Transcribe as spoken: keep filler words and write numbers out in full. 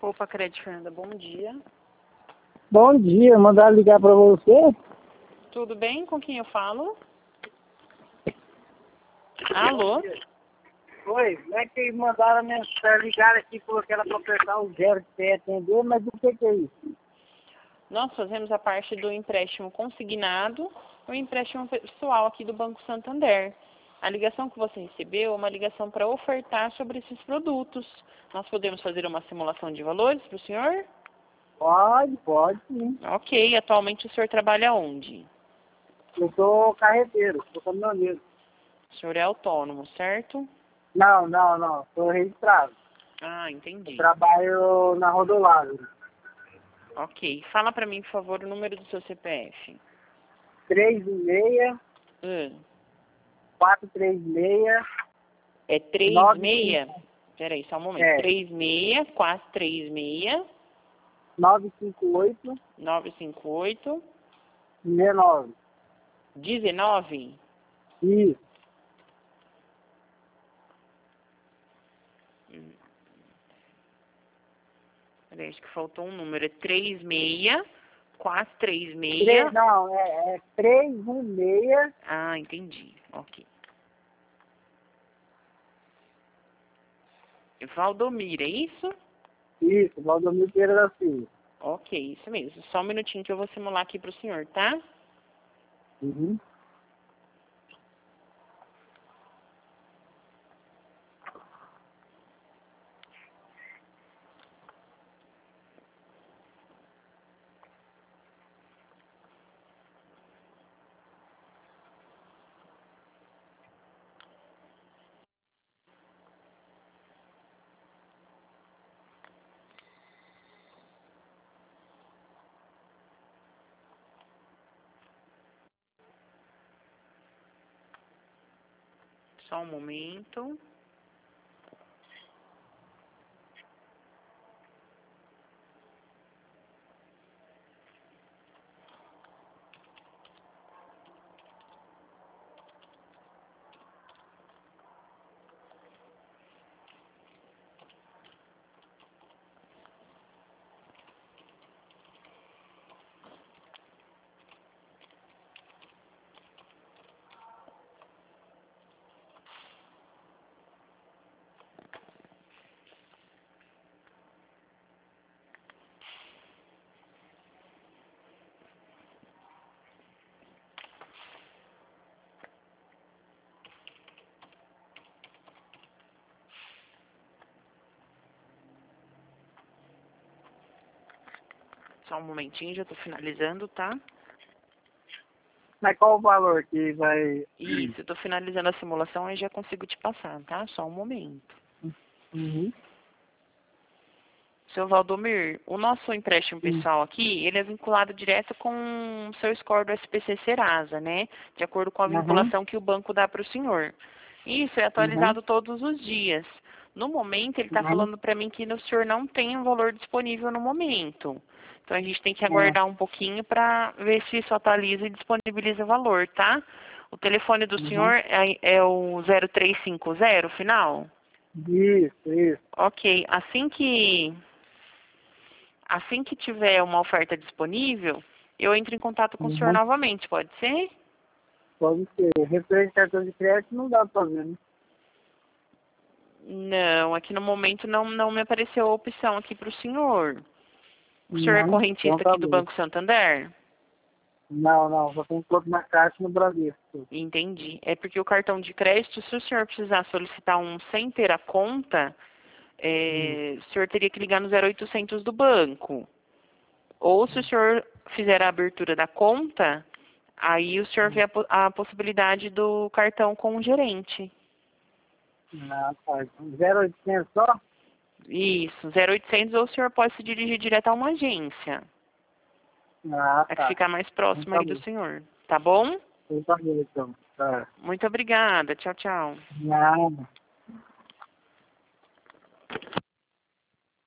Copa Crédito, Fernanda, bom dia. Bom dia, mandaram ligar para você? Tudo bem? Com quem eu falo? Alô? Oi, é que mandaram mensagem, ligar aqui, falou que era para apertar o zero que você atendeu, mas o que, que é isso? Nós fazemos a parte do empréstimo consignado, o empréstimo pessoal aqui do Banco Santander. A ligação que você recebeu é uma ligação para ofertar sobre esses produtos. Nós podemos fazer uma simulação de valores para o senhor? Pode, pode sim. Ok. Atualmente o senhor trabalha onde? Eu sou carreteiro, sou caminhoneiro. O senhor é autônomo, certo? Não, não, não, sou registrado. Ah, entendi. Eu trabalho na Rodolagro. Ok. Fala para mim, por favor, o número do seu C P F. três seis, Hum. quatro três seis, É três nove seis? Peraí, só um momento. É. três seis, quatro três seis, nove cinco oito, nove cinco oito, nove. dezenove. Isso, Hum. Peraí, acho que faltou um número. É três seis, quatro três seis. três, não, é, é três um seis. Ah, entendi. Ok. Valdomiro, é isso? Isso, Valdomiro Pereira da Silva. Ok, isso mesmo. Só um minutinho que eu vou simular aqui pro senhor, tá? Uhum. Só um momento. Só um momentinho, já tô finalizando, tá? Mas qual o valor que vai... Isso, eu tô finalizando a simulação e já consigo te passar, tá? Só um momento. Uhum. Seu Valdomir, o nosso empréstimo Uhum. pessoal aqui, ele é vinculado direto com o seu score do S P C Serasa, né? De acordo com a Uhum. vinculação que o banco dá para o senhor. Isso é Uhum. atualizado todos os dias. No momento, ele está Uhum. falando para mim que o senhor não tem um valor disponível no momento. Então, a gente tem que É. aguardar um pouquinho para ver se isso atualiza e disponibiliza o valor, tá? O telefone do Uhum. senhor é, é o zero três cinco zero, final? Isso, isso. Ok. Assim que... Assim que tiver uma oferta disponível, eu entro em contato com o senhor Uhum. novamente, pode ser? Pode ser. Referente a cartão de crédito não dá pra fazer, né? Não, aqui no momento não, não me apareceu a opção aqui para o senhor. O senhor é Não, então correntista tá aqui do bom. Banco Santander? Não, não, só tem conta na Caixa no Brasil. Entendi. É porque o cartão de crédito, se o senhor precisar solicitar um sem ter a conta, é, o senhor teria que ligar no zero oitocentos do banco. Ou se o senhor fizer a abertura da conta, aí o senhor vê a, po- a possibilidade do cartão com o gerente. Ah, tá. zero oitocentos só? Isso, zero oitocentos, ou o senhor pode se dirigir direto a uma agência. Ah, A que tá. ficar mais Então próximo tá aí do bom. senhor. Tá bom? Então tá bom, então. Tá. Muito obrigada. Tchau, tchau. Nada.